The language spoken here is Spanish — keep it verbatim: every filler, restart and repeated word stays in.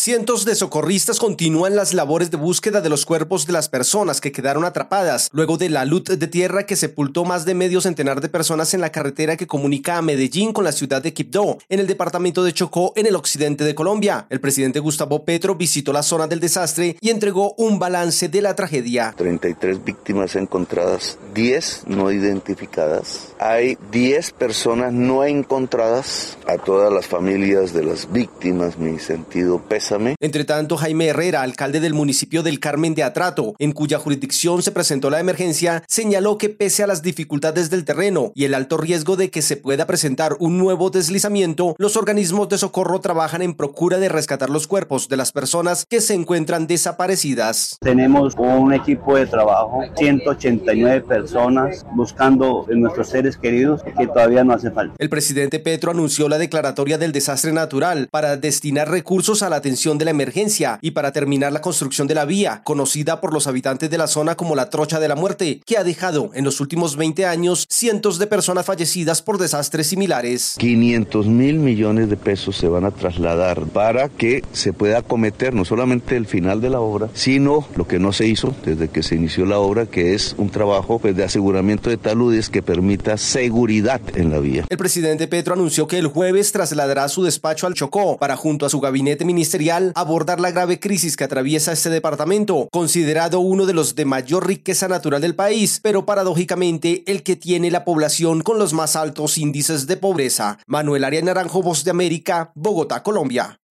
Cientos de socorristas continúan las labores de búsqueda de los cuerpos de las personas que quedaron atrapadas luego de la alud de tierra que sepultó más de medio centenar de personas en la carretera que comunica a Medellín con la ciudad de Quibdó, en el departamento de Chocó, en el occidente de Colombia. El presidente Gustavo Petro visitó la zona del desastre y entregó un balance de la tragedia. treinta y tres víctimas encontradas, diez no identificadas. Hay diez personas no encontradas. A todas las familias de las víctimas, mi sentido pésame. Entre tanto, Jaime Herrera, alcalde del municipio del Carmen de Atrato, en cuya jurisdicción se presentó la emergencia, señaló que pese a las dificultades del terreno y el alto riesgo de que se pueda presentar un nuevo deslizamiento, los organismos de socorro trabajan en procura de rescatar los cuerpos de las personas que se encuentran desaparecidas. Tenemos un equipo de trabajo, ciento ochenta y nueve personas buscando a nuestros seres queridos que todavía no hace falta. El presidente Petro anunció la declaratoria del desastre natural para destinar recursos a la atención de la emergencia y para terminar la construcción de la vía, conocida por los habitantes de la zona como la Trocha de la Muerte, que ha dejado en los últimos veinte años cientos de personas fallecidas por desastres similares. quinientos mil millones de pesos se van a trasladar para que se pueda acometer no solamente el final de la obra, sino lo que no se hizo desde que se inició la obra, que es un trabajo pues, de aseguramiento de taludes que permita seguridad en la vía. El presidente Petro anunció que el jueves trasladará su despacho al Chocó para, junto a su gabinete ministerial, abordar la grave crisis que atraviesa este departamento, considerado uno de los de mayor riqueza natural del país, pero paradójicamente el que tiene la población con los más altos índices de pobreza. Manuel Arias Naranjo, Voz de América, Bogotá, Colombia.